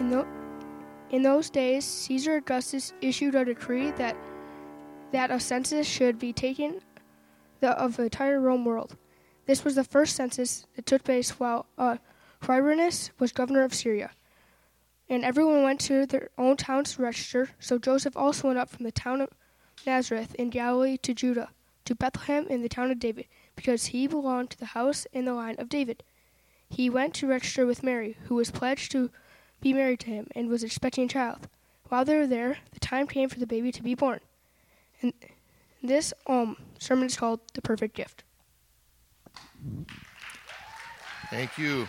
In those days, Caesar Augustus issued a decree that a census should be taken of the entire Rome world. This was the first census that took place while Quirinius was governor of Syria. And everyone went to their own towns to register, so Joseph also went up from the town of Nazareth in Galilee to Judah, to Bethlehem in the town of David, because he belonged to the house and the line of David. He went to register with Mary, who was pledged to be married to him and was expecting a child. While they were there, the time came for the baby to be born. And this sermon is called The Perfect Gift. Thank you.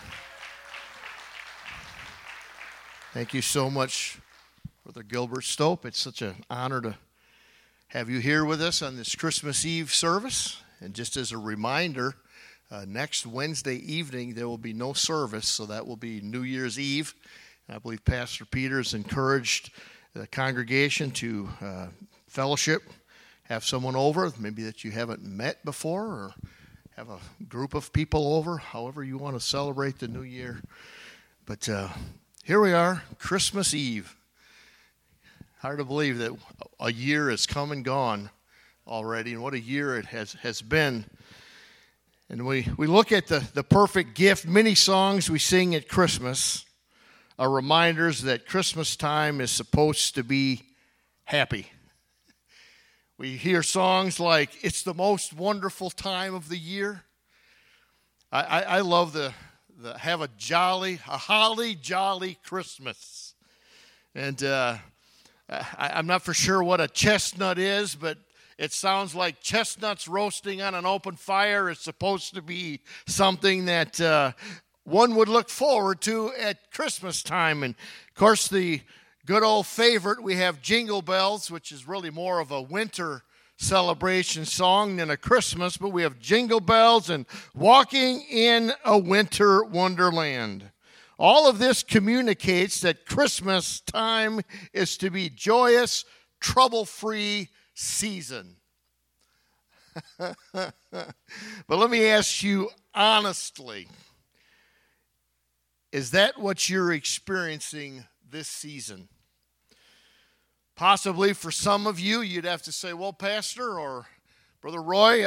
Thank you so much, Brother Gilbert Stope. It's such an honor to have you here with us on this Christmas Eve service. And just as a reminder, next Wednesday evening there will be no service, so that will be New Year's Eve. And I believe Pastor Peters encouraged the congregation to fellowship, have someone over, maybe that you haven't met before, or have a group of people over, however you want to celebrate the new year. But here we are, Christmas Eve. Hard to believe that a year has come and gone already, and what a year it has been. And we look at the perfect gift. Many songs we sing at Christmas are reminders that Christmas time is supposed to be happy. We hear songs like, "It's the most wonderful time of the year." I love the have a holly jolly Christmas. And I'm not for sure what a chestnut is, but it sounds like chestnuts roasting on an open fire is supposed to be something that one would look forward to at Christmas time. And, of course, the good old favorite, we have Jingle Bells, which is really more of a winter celebration song than a Christmas, but we have Jingle Bells and Walking in a Winter Wonderland. All of this communicates that Christmas time is to be joyous, trouble-free season. But let me ask you honestly, is that what you're experiencing this season? Possibly for some of you, you'd have to say, "Well, Pastor or Brother Roy,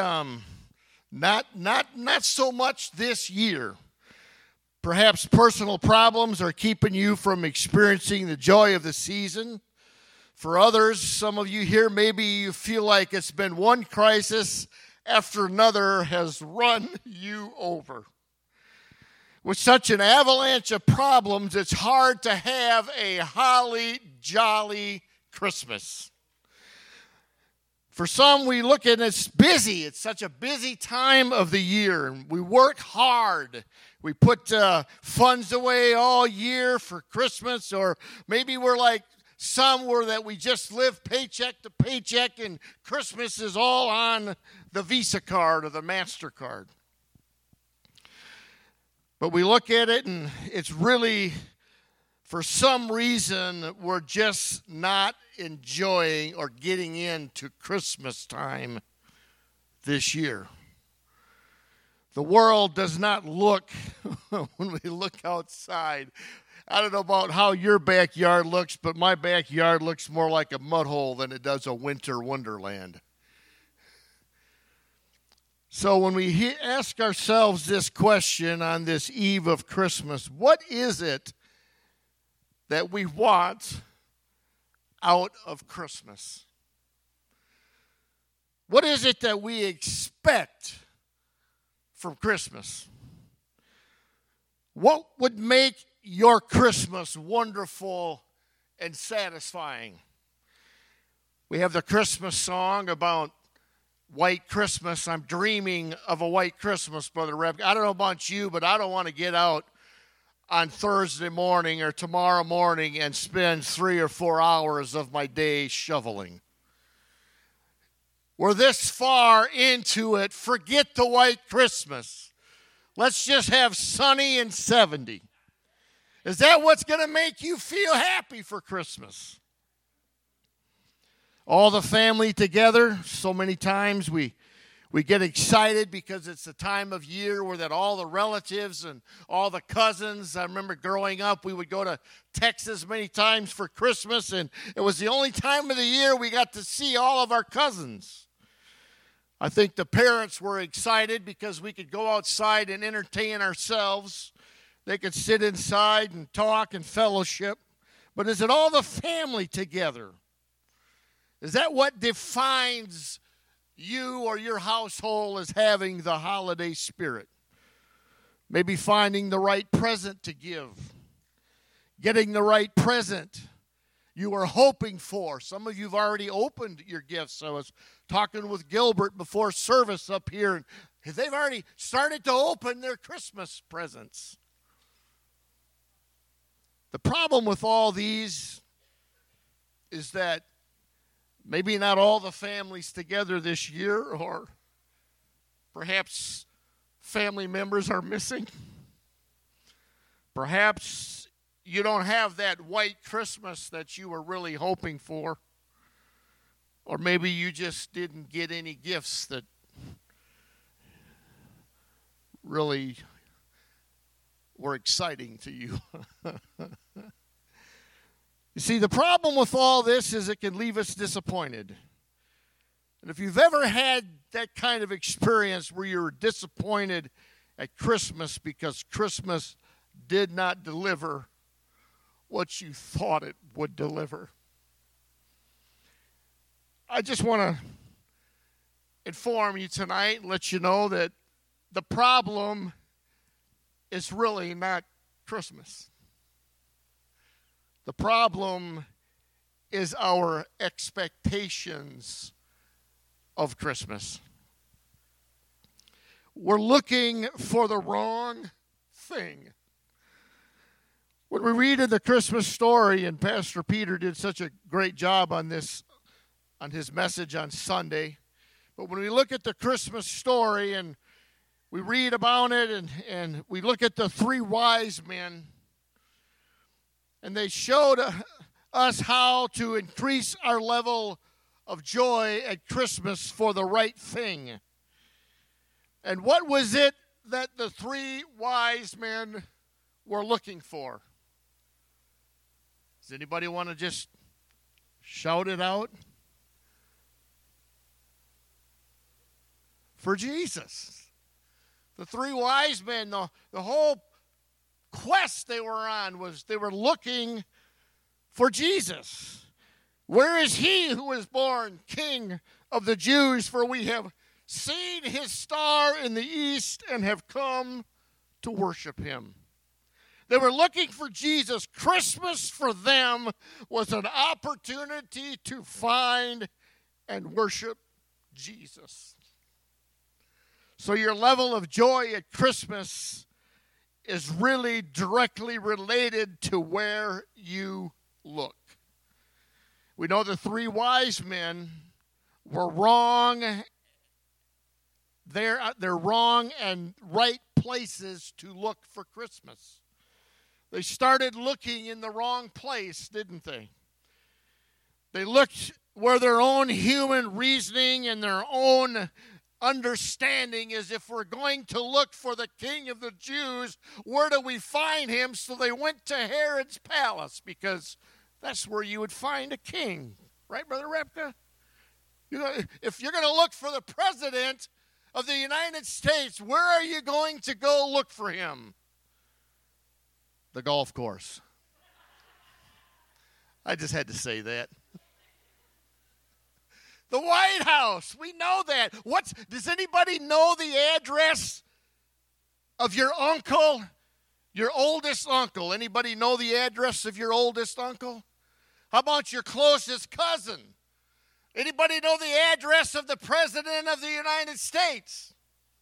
not so much this year." Perhaps personal problems are keeping you from experiencing the joy of the season. For others, some of you here, maybe you feel like it's been one crisis after another has run you over. With such an avalanche of problems, it's hard to have a holly jolly Christmas. For some, we look at it's busy. It's such a busy time of the year. And we work hard. We put funds away all year for Christmas. Or maybe we're like some were that we just live paycheck to paycheck and Christmas is all on the Visa card or the MasterCard. But we look at it and it's really, for some reason, we're just not enjoying or getting into Christmas time this year. The world does not look, when we look outside, I don't know about how your backyard looks, but my backyard looks more like a mud hole than it does a winter wonderland. So when we ask ourselves this question on this eve of Christmas, what is it that we want out of Christmas? What is it that we expect from Christmas? What would make your Christmas wonderful and satisfying? We have the Christmas song about white Christmas. I'm dreaming of a white Christmas, Brother Reb. I don't know about you, but I don't want to get out on Thursday morning or tomorrow morning and spend 3 or 4 hours of my day shoveling. We're this far into it. Forget the white Christmas. Let's just have sunny and 70. Is that what's going to make you feel happy for Christmas? All the family together. So many times we We get excited because it's the time of year where that all the relatives and all the cousins, I remember growing up, we would go to Texas many times for Christmas, and it was the only time of the year we got to see all of our cousins. I think the parents were excited because we could go outside and entertain ourselves. They could sit inside and talk and fellowship. But is it all the family together? Is that what defines you or your household as having the holiday spirit? Maybe finding the right present to give. Getting the right present you were hoping for. Some of you have already opened your gifts. I was talking with Gilbert before service up here, and they've already started to open their Christmas presents. The problem with all these is that maybe not all the families together this year, or perhaps family members are missing. Perhaps you don't have that white Christmas that you were really hoping for. Or maybe you just didn't get any gifts that really were exciting to you. You see, the problem with all this is it can leave us disappointed. And if you've ever had that kind of experience where you're disappointed at Christmas because Christmas did not deliver what you thought it would deliver, I just want to inform you tonight and let you know that the problem is really not Christmas. The problem is our expectations of Christmas. We're looking for the wrong thing. When we read in the Christmas story, and Pastor Peter did such a great job on this, on his message on Sunday, but when we look at the Christmas story and we read about it and we look at the three wise men, and they showed us how to increase our level of joy at Christmas for the right thing. And what was it that the three wise men were looking for? Does anybody want to just shout it out? For Jesus. The three wise men, the whole quest they were on was they were looking for Jesus. Where is he who was born King of the Jews? For we have seen his star in the east and have come to worship him. They were looking for Jesus. Christmas for them was an opportunity to find and worship Jesus. So your level of joy at Christmas is really directly related to where you look. We know the three wise men were wrong. They're wrong and right places to look for Christmas. They started looking in the wrong place, didn't they? They looked where their own human reasoning and their own understanding is, if we're going to look for the King of the Jews, where do we find him? So they went to Herod's palace, because that's where you would find a king. Right, Brother Repka? If you're going to look for the president of the United States, where are you going to go look for him? The golf course. I just had to say that. The White House. We know that. Does anybody know the address of your uncle, your oldest uncle? Anybody know the address of your oldest uncle? How about your closest cousin? Anybody know the address of the President of the United States?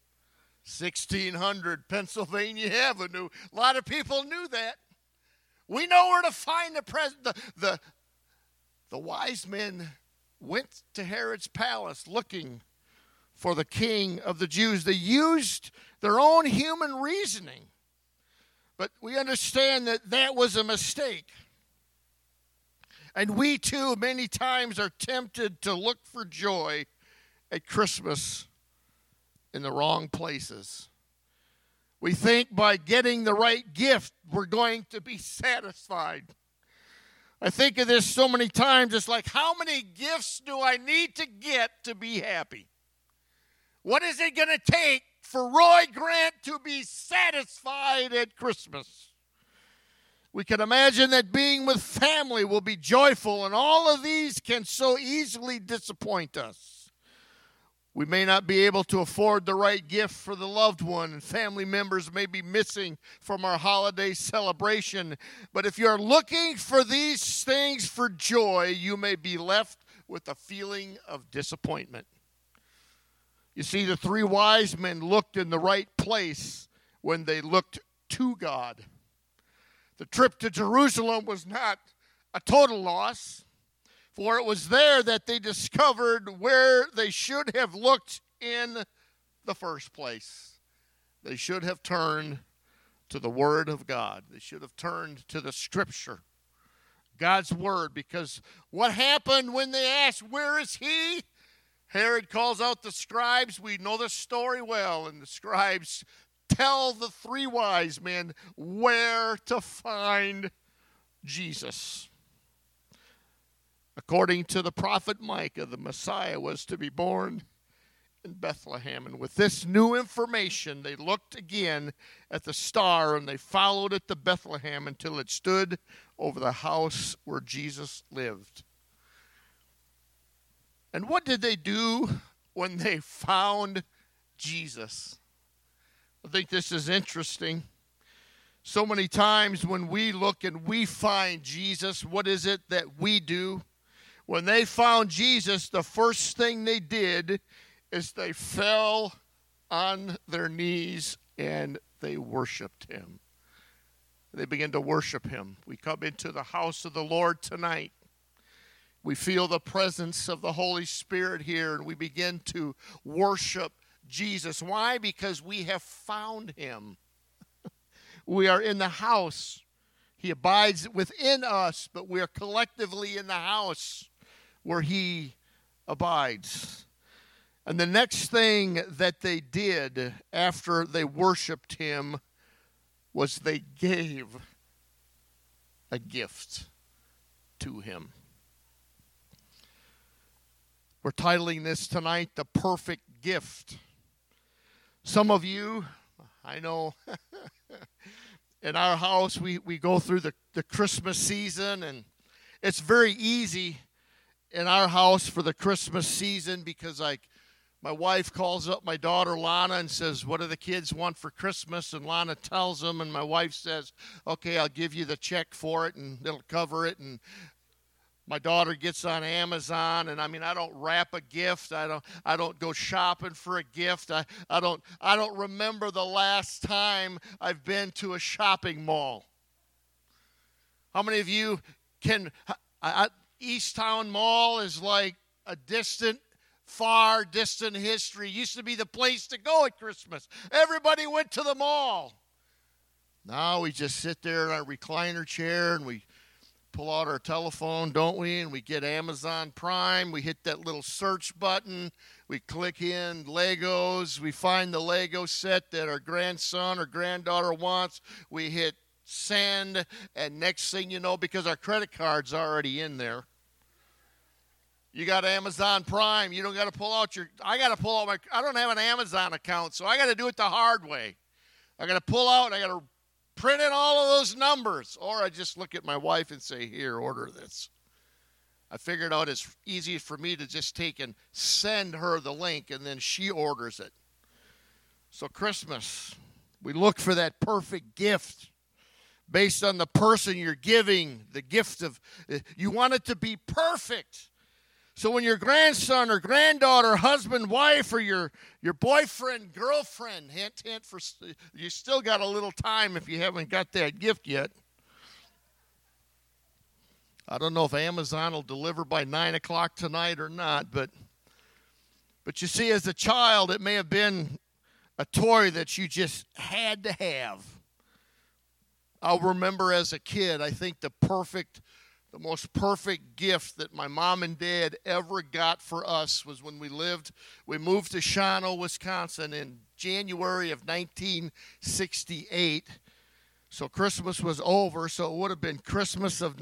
1600 Pennsylvania Avenue. A lot of people knew that. We know where to find the president. The wise men went to Herod's palace looking for the King of the Jews. They used their own human reasoning. But we understand that that was a mistake. And we too many times are tempted to look for joy at Christmas in the wrong places. We think by getting the right gift, we're going to be satisfied. I think of this so many times. It's like, how many gifts do I need to get to be happy? What is it going to take for Roy Grant to be satisfied at Christmas? We can imagine that being with family will be joyful, and all of these can so easily disappoint us. We may not be able to afford the right gift for the loved one, and family members may be missing from our holiday celebration. But if you're looking for these things for joy, you may be left with a feeling of disappointment. You see, the three wise men looked in the right place when they looked to God. The trip to Jerusalem was not a total loss, for it was there that they discovered where they should have looked in the first place. They should have turned to the Word of God. They should have turned to the Scripture, God's Word, because what happened when they asked, "Where is He?" Herod calls out the scribes. We know the story well, and the scribes tell the three wise men where to find Jesus. According to the prophet Micah, the Messiah was to be born in Bethlehem. And with this new information, they looked again at the star and they followed it to Bethlehem until it stood over the house where Jesus lived. And what did they do when they found Jesus? I think this is interesting. So many times when we look and we find Jesus, what is it that we do? When they found Jesus, the first thing they did is they fell on their knees and they worshiped Him. They began to worship Him. We come into the house of the Lord tonight. We feel the presence of the Holy Spirit here, and we begin to worship Jesus. Why? Because we have found Him. We are in the house. He abides within us, but we are collectively in the house where He abides. And the next thing that they did after they worshiped Him was they gave a gift to Him. We're titling this tonight, The Perfect Gift. Some of you, I know, in our house, we go through the Christmas season, and it's very easy in our house for the Christmas season because, like, my wife calls up my daughter Lana and says, "What do the kids want for Christmas?" And Lana tells them, and my wife says, "Okay, I'll give you the check for it, and it'll cover it." And my daughter gets on Amazon, and I don't wrap a gift. I don't go shopping for a gift. I don't remember the last time I've been to a shopping mall. How many of you can? Easttown Mall is like a far distant history. It used to be the place to go at Christmas. Everybody went to the mall. Now we just sit there in our recliner chair and we pull out our telephone, don't we? And we get Amazon Prime. We hit that little search button. We click in Legos. We find the Lego set that our grandson or granddaughter wants. We hit send, and next thing you know, because our credit card's already in there, you got Amazon Prime. You don't got to pull out I got to pull out I don't have an Amazon account, so I got to do it the hard way. I got to pull out, I got to print in all of those numbers. Or I just look at my wife and say, "Here, order this." I figured out it's easy for me to just take and send her the link, and then she orders it. So Christmas, we look for that perfect gift based on the person you're giving the gift of. You want it to be perfect. So when your grandson or granddaughter, husband, wife, or your boyfriend, girlfriend, hint, hint, you still got a little time if you haven't got that gift yet. I don't know if Amazon will deliver by 9 o'clock tonight or not, but you see, as a child, it may have been a toy that you just had to have. I'll remember as a kid, I think the perfect The most perfect gift that my mom and dad ever got for us was when we moved to Shawano, Wisconsin in January of 1968. So Christmas was over, so it would have been Christmas of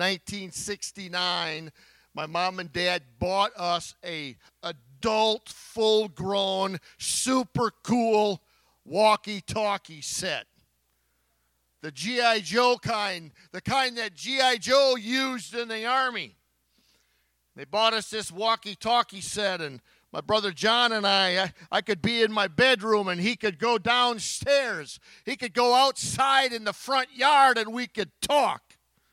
1969. My mom and dad bought us a adult, full-grown, super cool walkie-talkie set. The G.I. Joe kind, the kind that G.I. Joe used in the Army. They bought us this walkie-talkie set, and my brother John and I could be in my bedroom, and he could go downstairs. He could go outside in the front yard, and we could talk.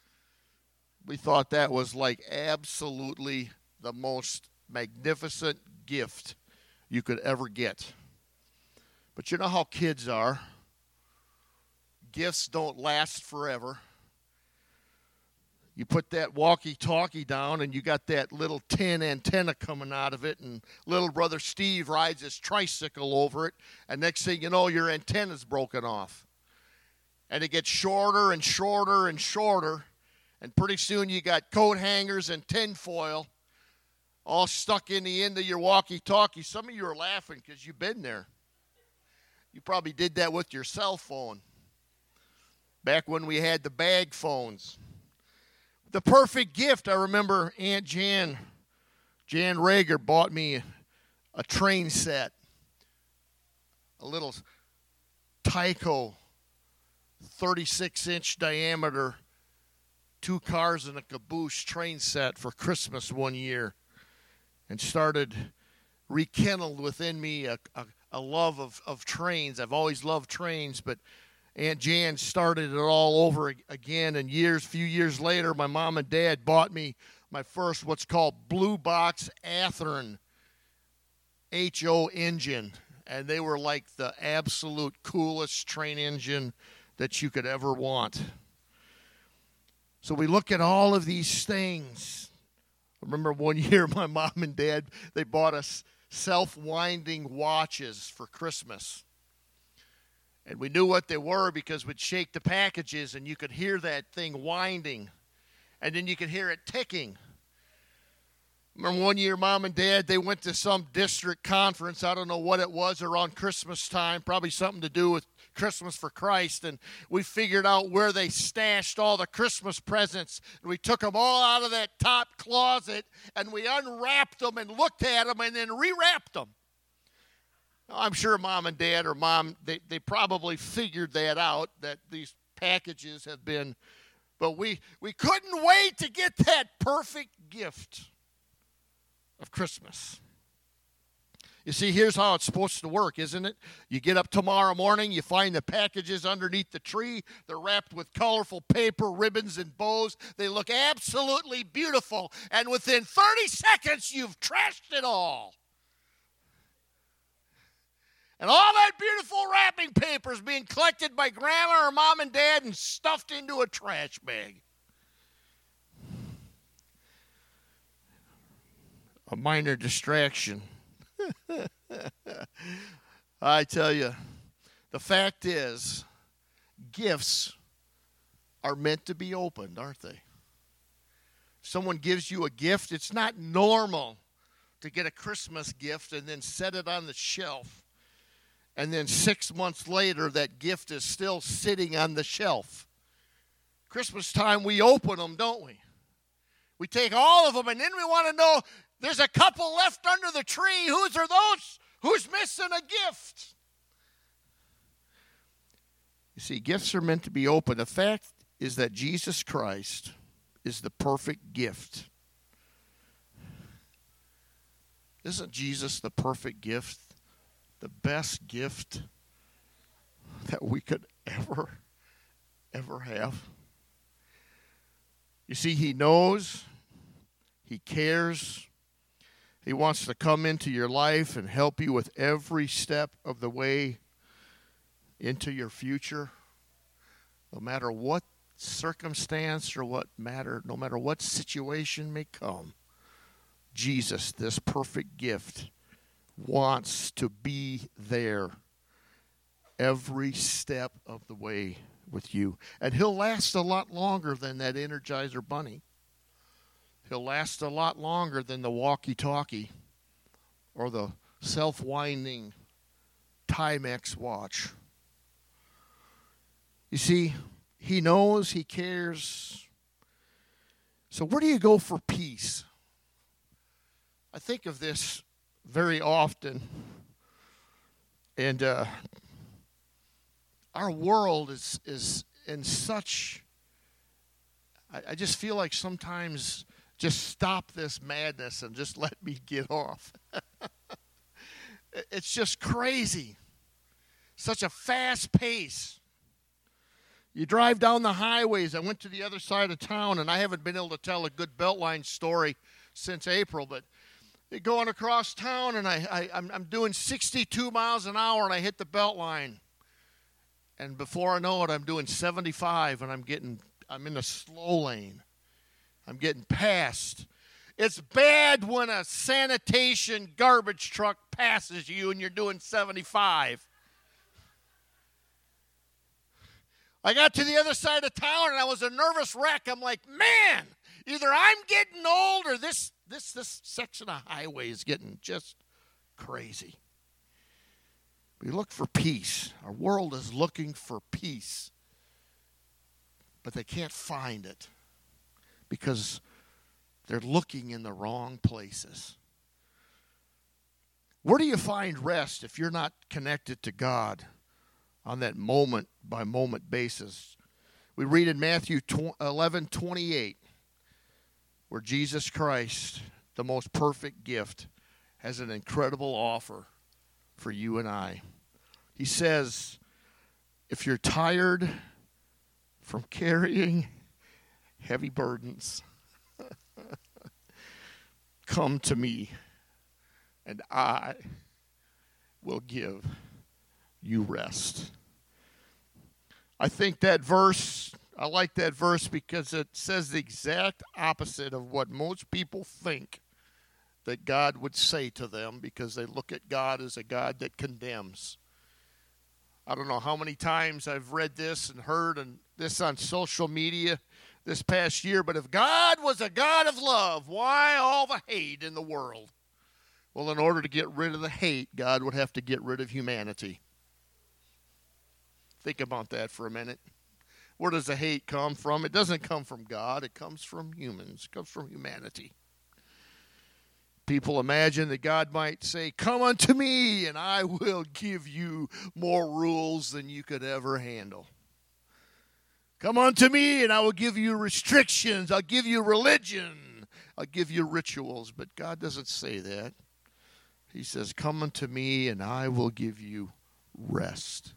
We thought that was like absolutely the most magnificent gift you could ever get. But you know how kids are. Gifts don't last forever. You put that walkie-talkie down and you got that little tin antenna coming out of it, and little brother Steve rides his tricycle over it, and next thing you know, your antenna's broken off. And it gets shorter and shorter and shorter, and pretty soon you got coat hangers and tinfoil all stuck in the end of your walkie-talkie. Some of you are laughing because you've been there. You probably did that with your cell phone. Back when we had the bag phones. The perfect gift, I remember Aunt Jan Rager bought me a train set. A little Tyco, 36-inch diameter, 2 cars and a caboose train set for Christmas one year. And started rekindled within me a love of trains. I've always loved trains, but Aunt Jan started it all over again, and few years later, my mom and dad bought me my first what's called Blue Box Athearn HO engine, and they were like the absolute coolest train engine that you could ever want. So we look at all of these things. I remember one year my mom and dad, they bought us self-winding watches for Christmas. And we knew what they were because we'd shake the packages and you could hear that thing winding. And then you could hear it ticking. Remember one year, Mom and Dad, they went to some district conference. I don't know what it was around Christmas time. Probably something to do with Christmas for Christ. And we figured out where they stashed all the Christmas presents. And we took them all out of that top closet. And we unwrapped them and looked at them and then rewrapped them. I'm sure Mom and Dad, or Mom, they probably figured that out, that these packages have been, but we couldn't wait to get that perfect gift of Christmas. You see, here's how it's supposed to work, isn't it? You get up tomorrow morning, you find the packages underneath the tree. They're wrapped with colorful paper, ribbons, and bows. They look absolutely beautiful, and within 30 seconds, you've trashed it all. And all that beautiful wrapping paper is being collected by Grandma or Mom and Dad and stuffed into a trash bag. A minor distraction. I tell you, the fact is, gifts are meant to be opened, aren't they? Someone gives you a gift, it's not normal to get a Christmas gift and then set it on the shelf. And then 6 months later, that gift is still sitting on the shelf. Christmas time, we open them, don't we? We take all of them, and then we want to know, there's a couple left under the tree. Whose are those? Who's missing a gift? You see, gifts are meant to be open. The fact is that Jesus Christ is the perfect gift. Isn't Jesus the perfect gift? The best gift that we could ever have. You see, he knows, he cares, he wants to come into your life and help you with every step of the way into your future, no matter what circumstance or no matter what situation may come. Jesus, this perfect gift, wants to be there every step of the way with you. And he'll last a lot longer than that Energizer bunny. He'll last a lot longer than the walkie-talkie or the self-winding Timex watch. You see, he knows, he cares. So where do you go for peace? I think of this very often. And our world is in such... I just feel like sometimes just stop this madness and just let me get off. It's just crazy. Such a fast pace. You drive down the highways. I went to the other side of town, and I haven't been able to tell a good Beltline story since April, but going across town, and I'm doing 62 miles an hour, and I hit the Beltline. And before I know it, I'm doing 75, and I'm in the slow lane. I'm getting passed. It's bad when a sanitation garbage truck passes you and you're doing 75. I got to the other side of town and I was a nervous wreck. I'm like, man, either I'm getting old or this section of highway is getting just crazy. We look for peace. Our world is looking for peace. But they can't find it because they're looking in the wrong places. Where do you find rest if you're not connected to God on that moment-by-moment basis? We read in Matthew 11:28, where Jesus Christ, the most perfect gift, has an incredible offer for you and I. He says, if you're tired from carrying heavy burdens, come to me, and I will give you rest. I think that verse, I like that verse because it says the exact opposite of what most people think that God would say to them, because they look at God as a God that condemns. I don't know how many times I've read this and heard this on social media this past year, but if God was a God of love, why all the hate in the world? Well, in order to get rid of the hate, God would have to get rid of humanity. Think about that for a minute. Where does the hate come from? It doesn't come from God. It comes from humans. It comes from humanity. People imagine that God might say, come unto me, and I will give you more rules than you could ever handle. Come unto me, and I will give you restrictions. I'll give you religion. I'll give you rituals. But God doesn't say that. He says, come unto me, and I will give you rest.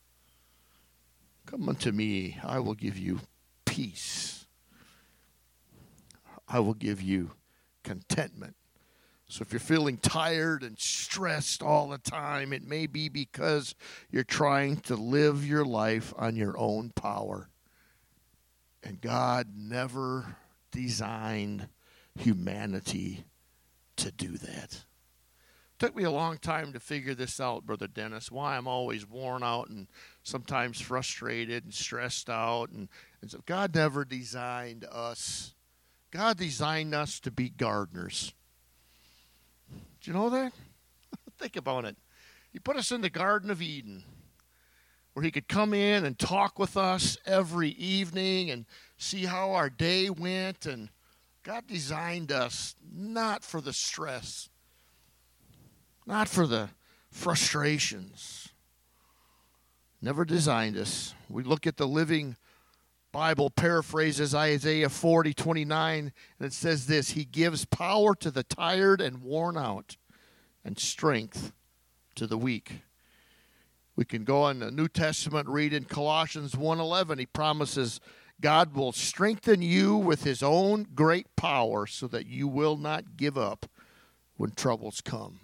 Come unto me, I will give you peace. I will give you contentment. So if you're feeling tired and stressed all the time, it may be because you're trying to live your life on your own power. And God never designed humanity to do that. It took me a long time to figure this out, Brother Dennis, why I'm always worn out and sometimes frustrated and stressed out. And so God never designed us. God designed us to be gardeners. Do you know that? Think about it. He put us in the Garden of Eden, where he could come in and talk with us every evening and see how our day went. And God designed us not for the stress, not for the frustrations. Never designed us. We look at the Living Bible paraphrases Isaiah 40:29, and it says this: he gives power to the tired and worn out, and strength to the weak. We can go in the New Testament, read in Colossians 1:11, he promises God will strengthen you with his own great power so that you will not give up when troubles come.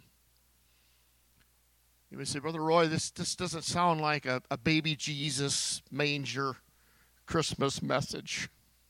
You may say, Brother Roy, this doesn't sound like a baby Jesus manger Christmas message.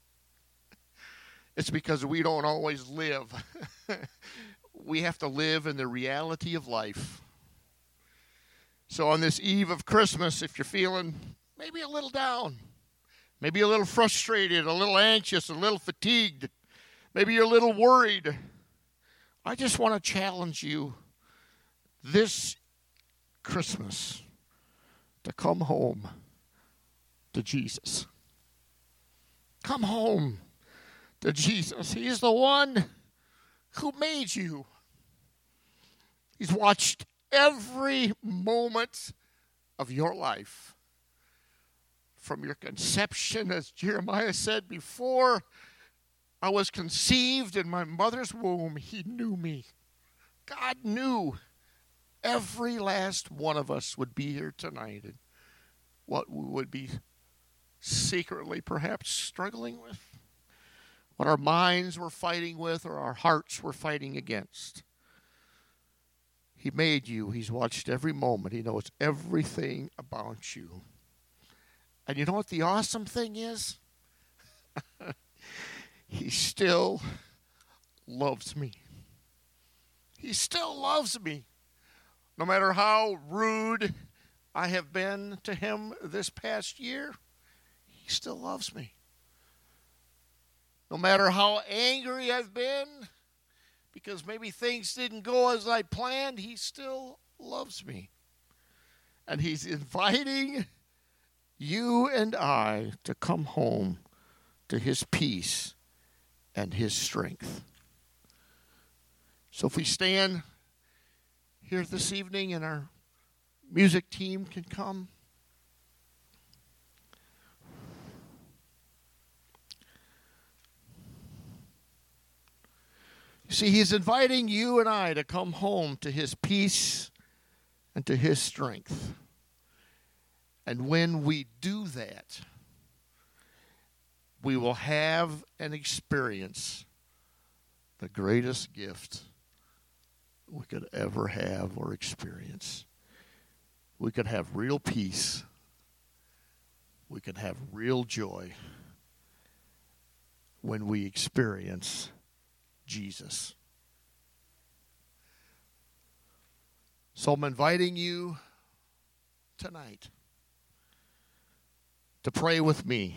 It's because we don't always live. We have to live in the reality of life. So on this eve of Christmas, if you're feeling maybe a little down, maybe a little frustrated, a little anxious, a little fatigued, Maybe you're a little worried. I just want to challenge you this Christmas to come home to Jesus. Come home to Jesus. He's the one who made you. He's watched every moment of your life. From your conception, as Jeremiah said, before I was conceived in my mother's womb, he knew me. God knew every last one of us would be here tonight and what we would be secretly perhaps struggling with, what our minds were fighting with or our hearts were fighting against. He made you. He's watched every moment. He knows everything about you. And you know what the awesome thing is? He still loves me. He still loves me. No matter how rude I have been to him this past year, he still loves me. No matter how angry I've been, because maybe things didn't go as I planned, he still loves me. And he's inviting you and I to come home to his peace and his strength. So if we stand here this evening and our music team can come. You see, he's inviting you and I to come home to his peace and to his strength. And when we do that, we will have and experience the greatest gift we could ever have or experience. We could have real peace. We could have real joy when we experience Jesus. So I'm inviting you tonight to pray with me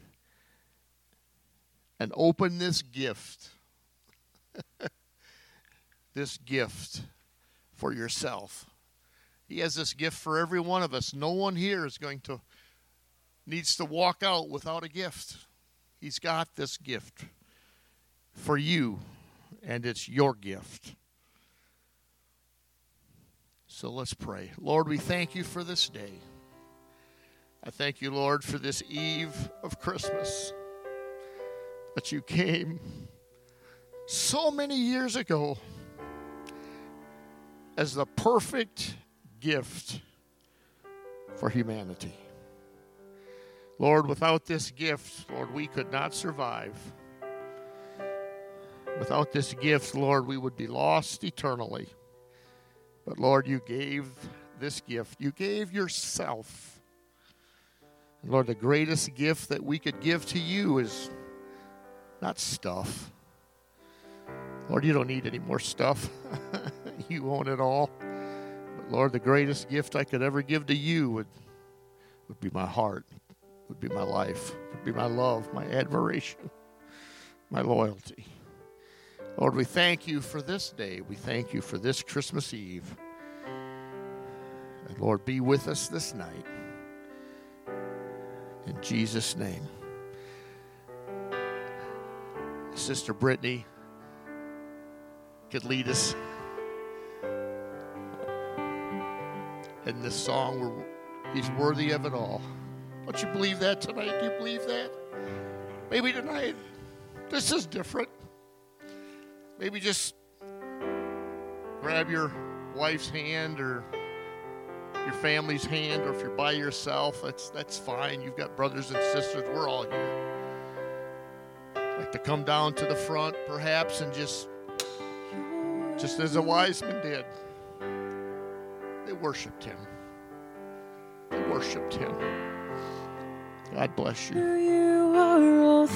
and open this gift. This gift for yourself. He has this gift for every one of us. No one here needs to walk out without a gift. He's got this gift for you, and it's your gift. So let's pray. Lord, we thank you for this day. I thank you, Lord, for this eve of Christmas, that you came so many years ago as the perfect gift for humanity. Lord, without this gift, Lord, we could not survive. Without this gift, Lord, we would be lost eternally. But Lord, you gave this gift. You gave yourself. And Lord, the greatest gift that we could give to you is not stuff. Lord, you don't need any more stuff. You own it all. But Lord, the greatest gift I could ever give to you would be my heart, would be my life, would be my love, my admiration, my loyalty. Lord, we thank you for this day. We thank you for this Christmas Eve. And Lord, be with us this night. In Jesus' name. Sister Brittany could lead us in this song where he's worthy of it all. Don't you believe that tonight? Do you believe that? Maybe tonight, this is different. Maybe just grab your wife's hand or your family's hand, or if you're by yourself, that's fine. You've got brothers and sisters. We're all here. Like to come down to the front, perhaps, and just as the wise men did, they worshiped him. They worshiped him. God bless you.